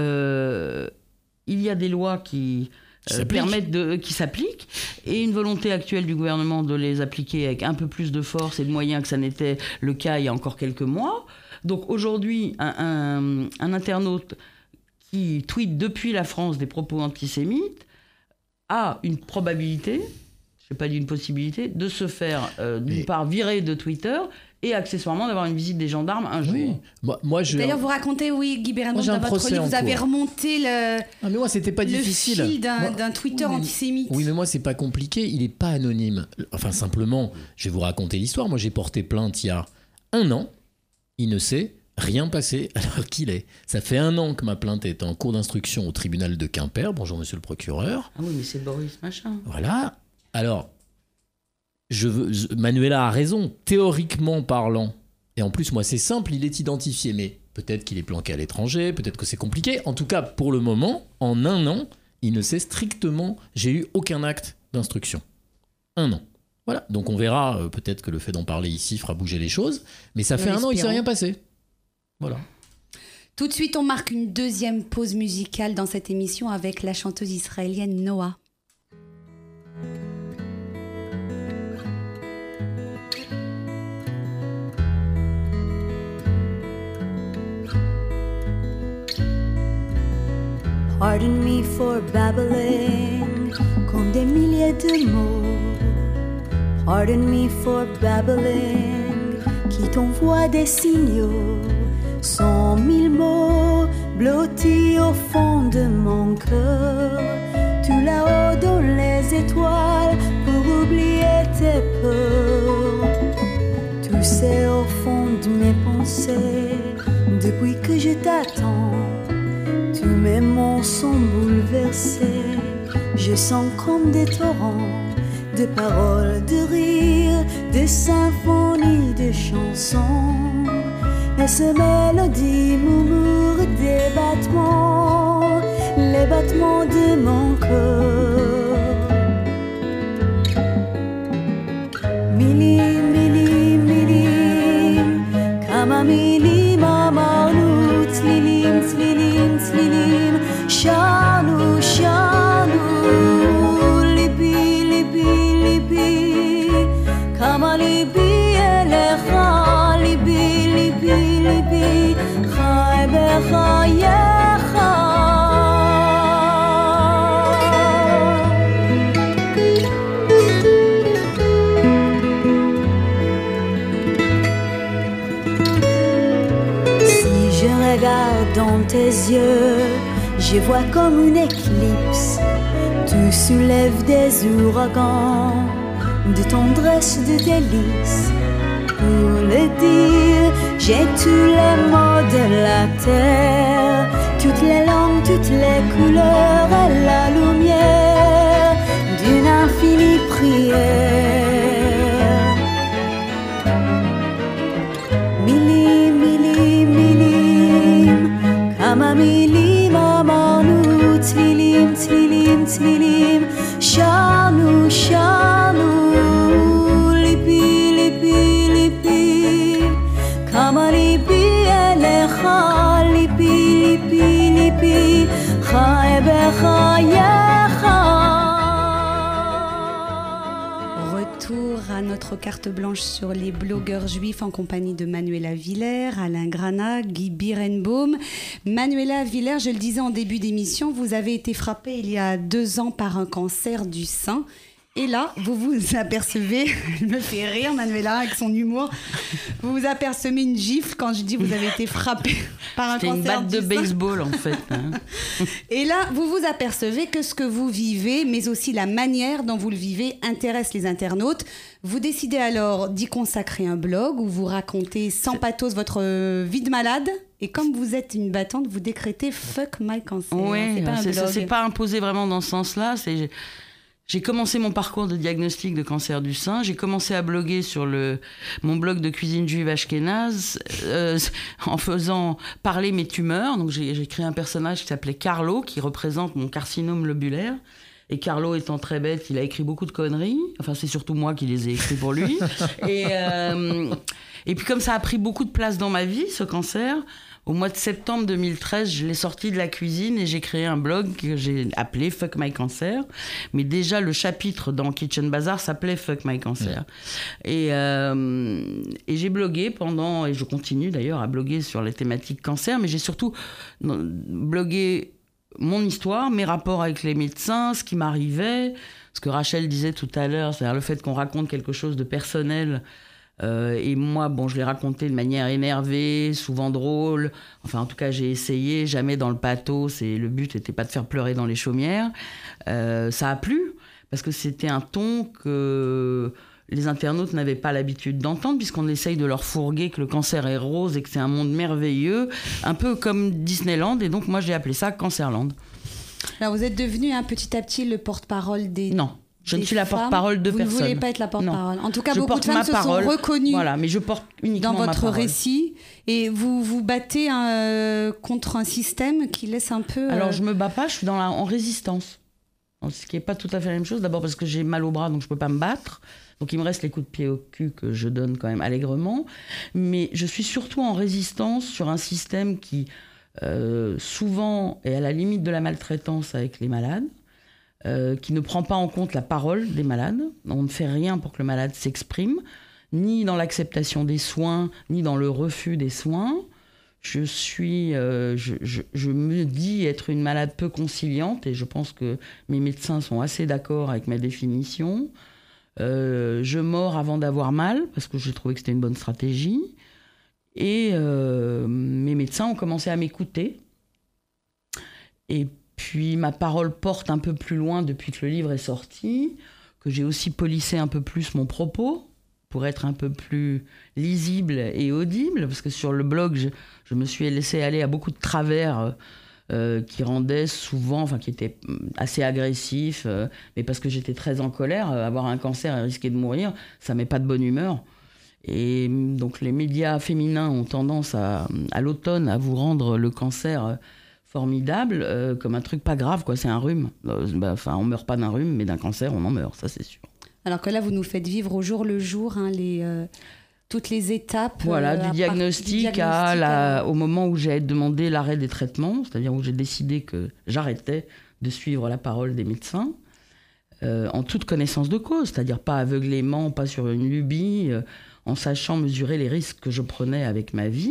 il y a des lois qui s'appliquent, et une volonté actuelle du gouvernement de les appliquer avec un peu plus de force et de moyens que ça n'était le cas il y a encore quelques mois. Donc aujourd'hui, un internaute qui tweete depuis la France des propos antisémites a une probabilité, je n'ai pas dit une possibilité, de se faire d'une part virer de Twitter et accessoirement d'avoir une visite des gendarmes un jour. Oui. D'ailleurs, vous racontez, Guy Béranger, dans votre livre, vous avez remonté mais moi, c'était pas difficile. Fil d'un Twitter antisémite. Oui, mais moi, c'est pas compliqué. Il n'est pas anonyme. Enfin, simplement, je vais vous raconter l'histoire. Moi, j'ai porté plainte il y a 1 an. Il ne s'est rien passé alors qu'il est. Ça fait 1 an que ma plainte est en cours d'instruction au tribunal de Quimper. Bonjour, monsieur le procureur. Ah oui, mais c'est Boris Machin. Voilà. Alors... Manuela a raison, théoriquement parlant. Et en plus, moi, c'est simple, il est identifié. Mais peut-être qu'il est planqué à l'étranger, peut-être que c'est compliqué. En tout cas, pour le moment, en 1 an, il ne sait strictement... J'ai eu aucun acte d'instruction. 1 an. Voilà. Donc on verra, peut-être que le fait d'en parler ici fera bouger les choses. Mais ça fait 1 an, il ne s'est rien passé. Voilà. Tout de suite, on marque une deuxième pause musicale dans cette émission avec la chanteuse israélienne Noah. Pardon me for babbling comme des milliers de mots. Pardon me for babbling qui t'envoie des signaux. 100 000 mots blottis au fond de mon cœur. Tout là-haut dans les étoiles pour oublier tes peurs. Tout c'est au fond de mes pensées depuis que je t'attends. Tous mes mots sont bouleversés, je sens comme des torrents de paroles, de rires, de symphonies, de chansons. Et ces mélodies murmurent des battements, les battements de mon cœur. Milim, milim, milim, kama milim amarnu, tzlilim, tzlilim, tzlilim, shanu, shanu, libi, libi, libi, kama libi elecha, libi, libi, libi, chai bechayecha. Dans tes yeux, je vois comme une éclipse. Tu soulèves des ouragans de tendresse, de délice. Pour le dire, j'ai tous les mots de la terre, toutes les langues, toutes les couleurs et la lumière d'une infinie prière. Milim amarnu, tzlilim, tzlilim, tzlilim, shanu, shanu, libi, libi, libi, kama libi elecha, libi, libi, libi, chai bechayecha. retour à notre carte blanche sur les blogueurs juifs en compagnie de Manuela Villers, Alain Granat, Guy Birenbaum. Manuela Villers, je le disais en début d'émission, vous avez été frappée il y a 2 ans par un cancer du sein. Et là, vous vous apercevez, elle me fait rire Manuela avec son humour, vous vous apercevez une gifle quand je dis vous avez été frappée par un cancer du sein. C'était une batte de baseball en fait. Hein. Et là, vous vous apercevez que ce que vous vivez, mais aussi la manière dont vous le vivez, intéresse les internautes. Vous décidez alors d'y consacrer un blog où vous racontez sans pathos votre vie de malade. Et comme vous êtes une battante, vous décrétez « fuck my cancer ». Oui, ça c'est pas imposé vraiment dans ce sens-là, J'ai commencé mon parcours de diagnostic de cancer du sein. J'ai commencé à bloguer sur mon blog de cuisine juive ashkénaze en faisant parler mes tumeurs. Donc j'ai créé un personnage qui s'appelait Carlo, qui représente mon carcinome lobulaire. Et Carlo étant très bête, il a écrit beaucoup de conneries. Enfin, c'est surtout moi qui les ai écrits pour lui. Et puis comme ça a pris beaucoup de place dans ma vie, ce cancer, au mois de septembre 2013, je l'ai sorti de la cuisine et j'ai créé un blog que j'ai appelé Fuck My Cancer. Mais déjà, le chapitre dans Kitchen Bazaar s'appelait Fuck My Cancer. Et j'ai blogué pendant, et je continue d'ailleurs à bloguer sur les thématiques cancer, mais j'ai surtout blogué mon histoire, mes rapports avec les médecins, ce qui m'arrivait, ce que Rachel disait tout à l'heure, c'est-à-dire le fait qu'on raconte quelque chose de personnel. Et moi, je l'ai raconté de manière énervée, souvent drôle. Enfin, en tout cas, j'ai essayé, jamais dans le pathos. Le but n'était pas de faire pleurer dans les chaumières. Ça a plu, parce que c'était un ton que les internautes n'avaient pas l'habitude d'entendre, puisqu'on essaye de leur fourguer que le cancer est rose et que c'est un monde merveilleux, un peu comme Disneyland. Et donc, moi, j'ai appelé ça Cancerland. Alors, vous êtes devenu petit à petit le porte-parole des... Non. Je ne suis la porte-parole de personne. Vous ne voulez pas être la porte-parole. En tout cas, je beaucoup de femmes se sont reconnues mais je porte uniquement dans votre ma parole. récit. Et vous vous battez contre un système qui laisse un peu... Alors, je ne me bats pas, je suis en résistance. Ce qui n'est pas tout à fait la même chose. D'abord parce que j'ai mal au bras, donc je ne peux pas me battre. Donc, il me reste les coups de pied au cul que je donne quand même allègrement. Mais je suis surtout en résistance sur un système qui, souvent, est à la limite de la maltraitance avec les malades. Qui ne prend pas en compte la parole des malades. On ne fait rien pour que le malade s'exprime, ni dans l'acceptation des soins, ni dans le refus des soins. Je me dis être une malade peu conciliante, et je pense que mes médecins sont assez d'accord avec ma définition. Je mords avant d'avoir mal, parce que j'ai trouvé que c'était une bonne stratégie. Et mes médecins ont commencé à m'écouter. Et puis ma parole porte un peu plus loin depuis que le livre est sorti, que j'ai aussi polissé un peu plus mon propos pour être un peu plus lisible et audible, parce que sur le blog, je me suis laissé aller à beaucoup de travers qui rendaient souvent, enfin qui étaient assez agressifs, mais parce que j'étais très en colère. Avoir un cancer et risquer de mourir, ça ne met pas de bonne humeur. Et donc les médias féminins ont tendance à l'automne à vous rendre le cancer formidable, comme un truc pas grave, quoi. C'est un rhume. On meurt pas d'un rhume, mais d'un cancer, on en meurt, ça c'est sûr. Alors que là, vous nous faites vivre au jour le jour toutes les étapes. Voilà, du diagnostic au moment où j'ai demandé l'arrêt des traitements, c'est-à-dire où j'ai décidé que j'arrêtais de suivre la parole des médecins, en toute connaissance de cause, c'est-à-dire pas aveuglément, pas sur une lubie, en sachant mesurer les risques que je prenais avec ma vie.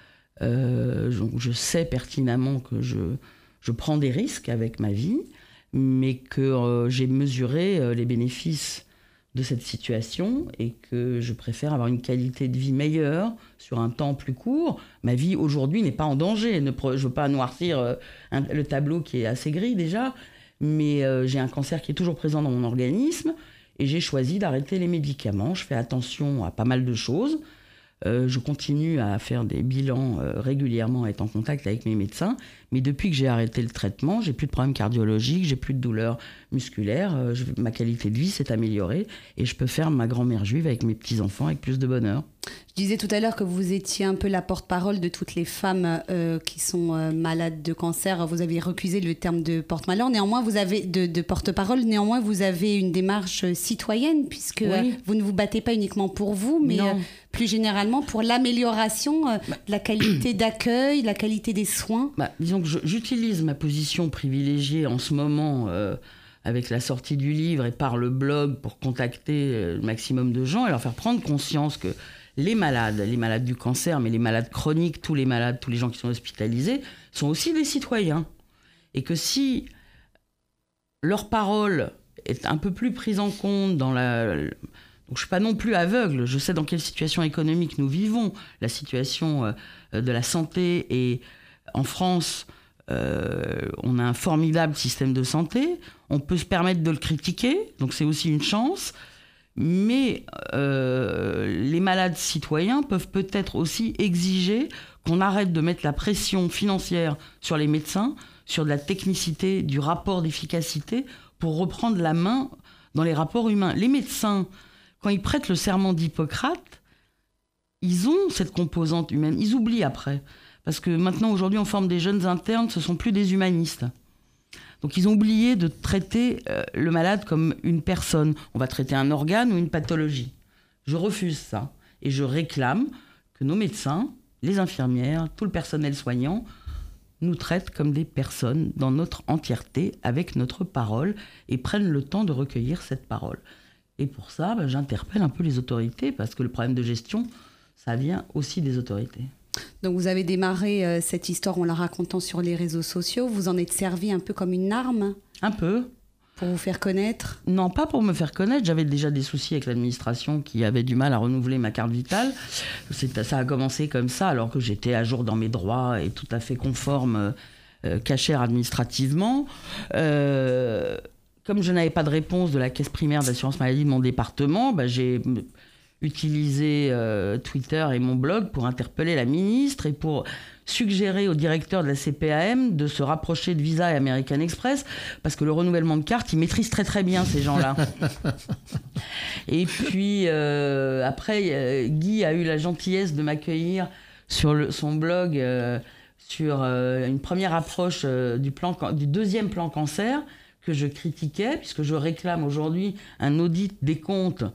Je sais pertinemment que je prends des risques avec ma vie, mais que j'ai mesuré les bénéfices de cette situation et que je préfère avoir une qualité de vie meilleure sur un temps plus court. Ma vie aujourd'hui n'est pas en danger. Je ne veux pas noircir le tableau qui est assez gris déjà, mais j'ai un cancer qui est toujours présent dans mon organisme et j'ai choisi d'arrêter les médicaments. Je fais attention à pas mal de choses. Je continue à faire des bilans régulièrement, à être en contact avec mes médecins. Mais depuis que j'ai arrêté le traitement, j'ai plus de problèmes cardiologiques, j'ai plus de douleurs musculaires. Ma qualité de vie s'est améliorée et je peux faire ma grand-mère juive avec mes petits-enfants avec plus de bonheur. Je disais tout à l'heure que vous étiez un peu la porte-parole de toutes les femmes qui sont malades de cancer. Vous aviez recusé le terme de porte-malheur. Néanmoins, vous avez de porte-parole. Néanmoins, vous avez une démarche citoyenne puisque vous ne vous battez pas uniquement pour vous, mais plus généralement pour l'amélioration de la qualité d'accueil, la qualité des soins. Disons que j'utilise ma position privilégiée en ce moment avec la sortie du livre et par le blog pour contacter le maximum de gens et leur faire prendre conscience que les malades du cancer, mais les malades chroniques, tous les malades, tous les gens qui sont hospitalisés, sont aussi des citoyens. Et que si leur parole est un peu plus prise en compte dans la... Donc je ne suis pas non plus aveugle, je sais dans quelle situation économique nous vivons. La situation de la santé et en France, on a un formidable système de santé. On peut se permettre de le critiquer, donc c'est aussi une chance. Mais les malades citoyens peuvent peut-être aussi exiger qu'on arrête de mettre la pression financière sur les médecins, sur de la technicité, du rapport d'efficacité, pour reprendre la main dans les rapports humains. Les médecins, quand ils prêtent le serment d'Hippocrate, ils ont cette composante humaine. Ils oublient après. Parce que maintenant, aujourd'hui, on forme des jeunes internes, ce ne sont plus des humanistes. Donc ils ont oublié de traiter le malade comme une personne. On va traiter un organe ou une pathologie. Je refuse ça. Et je réclame que nos médecins, les infirmières, tout le personnel soignant, nous traitent comme des personnes dans notre entièreté, avec notre parole, et prennent le temps de recueillir cette parole. Et pour ça, j'interpelle un peu les autorités, parce que le problème de gestion, ça vient aussi des autorités. Donc vous avez démarré cette histoire en la racontant sur les réseaux sociaux. Vous en êtes servi un peu comme une arme ? Un peu. Pour vous faire connaître ? Non, pas pour me faire connaître. J'avais déjà des soucis avec l'administration qui avait du mal à renouveler ma carte vitale. Ça a commencé comme ça, alors que j'étais à jour dans mes droits et tout à fait conforme, cachère administrativement. Comme je n'avais pas de réponse de la caisse primaire d'assurance maladie de mon département, j'ai utilisé Twitter et mon blog pour interpeller la ministre et pour suggérer au directeur de la CPAM de se rapprocher de Visa et American Express, parce que le renouvellement de carte, ils maîtrisent très très bien ces gens-là. Et puis après, Guy a eu la gentillesse de m'accueillir sur son blog sur une première approche du deuxième plan cancer que je critiquais, puisque je réclame aujourd'hui un audit des comptes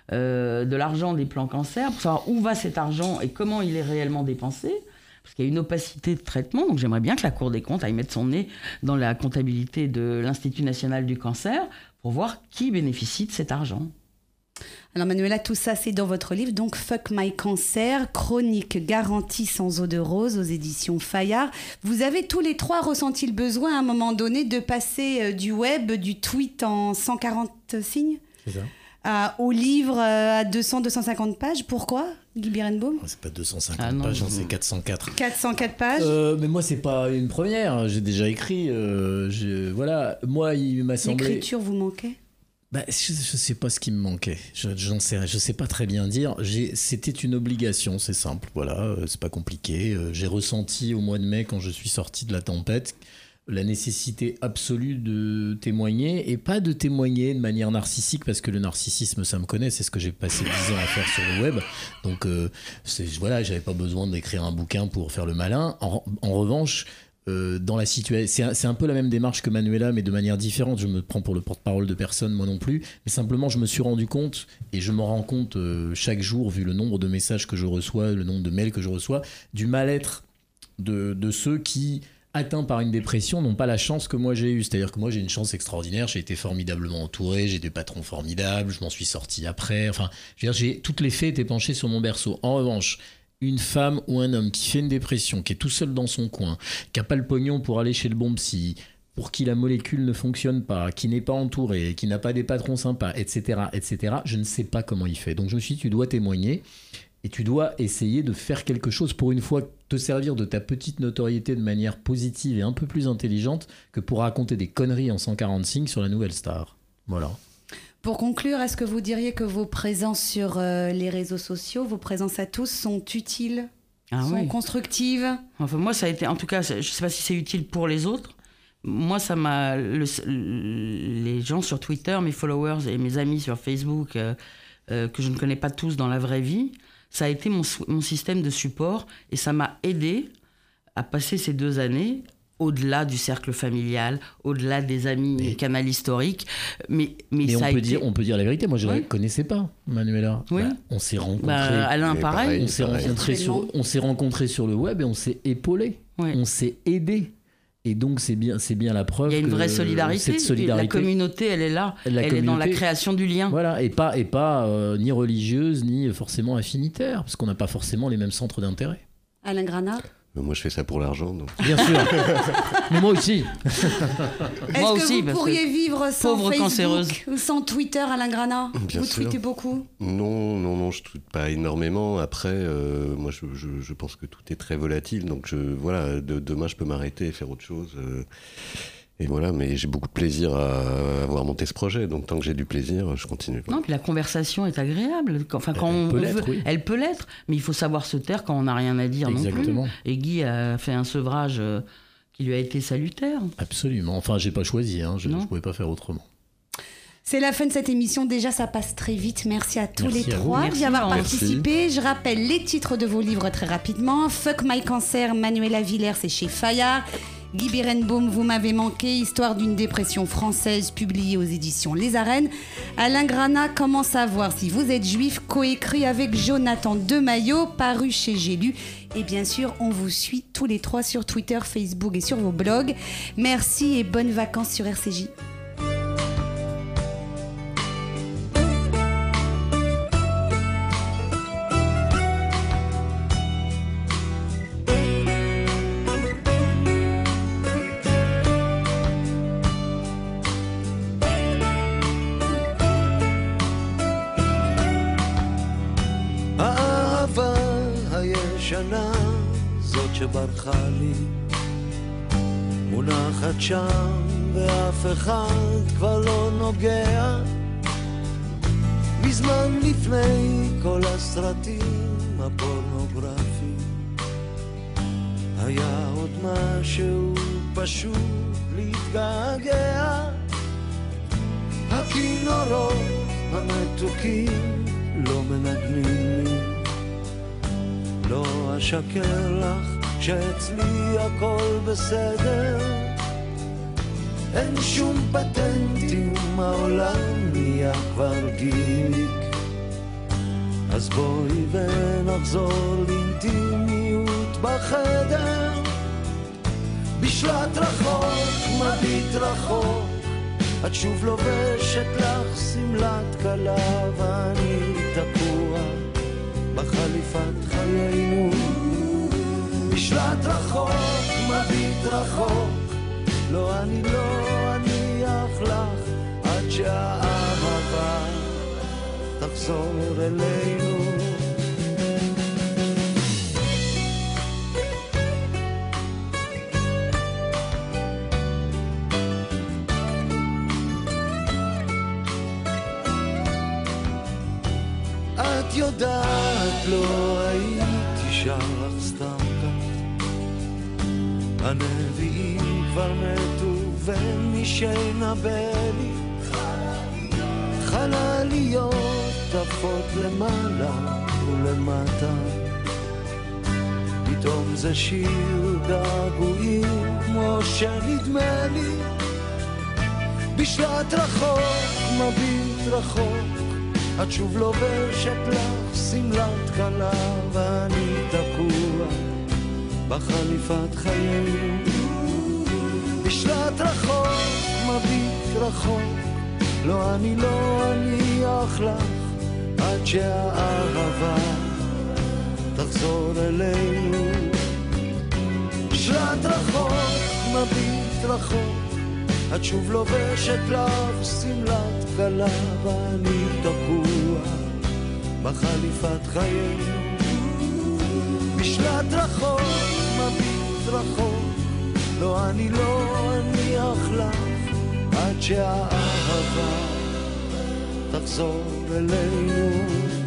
de l'argent des plans cancer, pour savoir où va cet argent et comment il est réellement dépensé, parce qu'il y a une opacité de traitement. Donc j'aimerais bien que la Cour des comptes aille mettre son nez dans la comptabilité de l'Institut national du cancer pour voir qui bénéficie de cet argent. Alors Manuela, tout ça c'est dans votre livre, donc Fuck My Cancer, chronique garantie sans eau de rose aux éditions Fayard. Vous avez tous les trois ressenti le besoin à un moment donné de passer du web, du tweet en 140 signes ? C'est ça. Au livre à 200-250 pages. Pourquoi, Guy Birenbaum ? C'est pas 250 pages, c'est 404. 404 pages mais moi, c'est pas une première. J'ai déjà écrit. Voilà. Moi, il m'a semblé... L'écriture vous manquait ? Je sais pas ce qui me manquait. Je sais pas très bien dire. C'était une obligation, c'est simple. Voilà, c'est pas compliqué. J'ai ressenti au mois de mai, quand je suis sorti de la tempête, la nécessité absolue de témoigner, et pas de témoigner de manière narcissique, parce que le narcissisme, ça me connaît, c'est ce que j'ai passé 10 ans à faire sur le web. Donc voilà, j'avais pas besoin d'écrire un bouquin pour faire le malin. En revanche, dans la situation, c'est un peu la même démarche que Manuela, mais de manière différente. Je me prends pour le porte-parole de personne, moi non plus, mais simplement je me suis rendu compte, et je m'en rends compte chaque jour, vu le nombre de messages que je reçois, le nombre de mails que je reçois, du mal-être de ceux qui, atteints par une dépression, n'ont pas la chance que moi j'ai eue. C'est-à-dire que moi j'ai une chance extraordinaire, j'ai été formidablement entouré, j'ai des patrons formidables, je m'en suis sorti après. Enfin, je veux dire, toutes les fées étaient penchées sur mon berceau. En revanche, une femme ou un homme qui fait une dépression, qui est tout seul dans son coin, qui n'a pas le pognon pour aller chez le bon psy, pour qui la molécule ne fonctionne pas, qui n'est pas entouré, qui n'a pas des patrons sympas, etc., etc., je ne sais pas comment il fait. Donc je me suis dit, tu dois témoigner. Et tu dois essayer de faire quelque chose pour une fois, te servir de ta petite notoriété de manière positive et un peu plus intelligente que pour raconter des conneries en 140 signes sur la Nouvelle Star. Voilà. Pour conclure, est-ce que vous diriez que vos présences sur les réseaux sociaux, vos présences à tous sont utiles, sont constructives ? Enfin, moi, ça a été, en tout cas, je ne sais pas si c'est utile pour les autres. Moi, ça m'a... les gens sur Twitter, mes followers et mes amis sur Facebook, que je ne connais pas tous dans la vraie vie, ça a été mon système de support, et ça m'a aidé à passer ces 2 années au-delà du cercle familial, au-delà des amis canal historique. Mais ça on peut dire la vérité. Moi, je ne connaissais pas Manuela. Oui. On s'est rencontrés. Alain, pareil. On s'est rencontrés sur le web et on s'est épaulés. Oui. On s'est aidés. Et donc c'est bien la preuve. Il y a une vraie solidarité. Cette solidarité. La communauté, elle est là. Elle est dans la création du lien. Voilà, et pas ni religieuse ni forcément affinitaire, parce qu'on n'a pas forcément les mêmes centres d'intérêt. Alain Granat. Moi, je fais ça pour l'argent. Donc. Bien sûr. Mais moi aussi. Est-ce que vous pourriez vivre sans Facebook ou sans Twitter, Alain Granat ? Vous tweetez beaucoup ? Non, je tweete pas énormément. Après, moi, je pense que tout est très volatile. Donc, demain, je peux m'arrêter et faire autre chose. Et voilà, mais j'ai beaucoup de plaisir à avoir monté ce projet. Donc, tant que j'ai du plaisir, je continue. Non, puis la conversation est agréable. Enfin, quand on veut, elle peut l'être, mais il faut savoir se taire quand on n'a rien à dire. Exactement. Non plus. Et Guy a fait un sevrage qui lui a été salutaire. Absolument. Enfin, j'ai pas choisi. Je ne pouvais pas faire autrement. C'est la fin de cette émission. Déjà, ça passe très vite. Merci à tous les trois d'y avoir participé. Je rappelle les titres de vos livres très rapidement. Fuck My Cancer, Manuela Villers, c'est chez Fayard. Guy Berenbaum, Vous m'avez manqué, Histoire d'une dépression française, publié aux éditions Les Arènes. Alain Granat, Comment savoir si vous êtes juif, coécrit avec Jonathan Demaillot, paru chez J'ai lu. Et bien sûr, on vous suit tous les trois sur Twitter, Facebook et sur vos blogs. Merci et bonnes vacances sur RCJ. שנה זאת שברחה לי מונחת שם ואף אחד כבר לא נוגע מזמן לפני כל הסרטים הפורנוגרפיים היה עוד משהו פשוט להתגעגע הכינורות המתוקים לא מנגנים לי לא אשקר לך שאצלי הכל בסדר אין שום פטנטים העולם נהיה כבר גיק אז בואי ונחזור לאינטימיות בחדר בשלט רחוק, מביט רחוק את שוב לובשת לך סמלת כלה ואני תקוע בחליפת חיינו בשלט רחוק, מביט רחוק לא אני אניח לך עד שהאהבה תחזור אלינו את יודעת לא הייתי שר לך סתם כך הנביאים כבר מתו ומי שינבא לי חלליות עפות למעלה ולמטה פתאום זה שיר געגועים כמו שנדמה לי בשלט רחוק מביט רחוק את שוב לובשת לך סמלת כלה ואני תקוע בחליפת חיינו בשלט רחוק, מביט רחוק לא אני אניח לך עד שהאהבה תחזור אלינו בשלט רחוק, מביט רחוק את שוב לובשת לך סמלת כלה ואני תקוע בחליפת חיינו בשלט רחוק, מביט רחוק לא אני אניח לך עד שהאהבה תחזור אלינו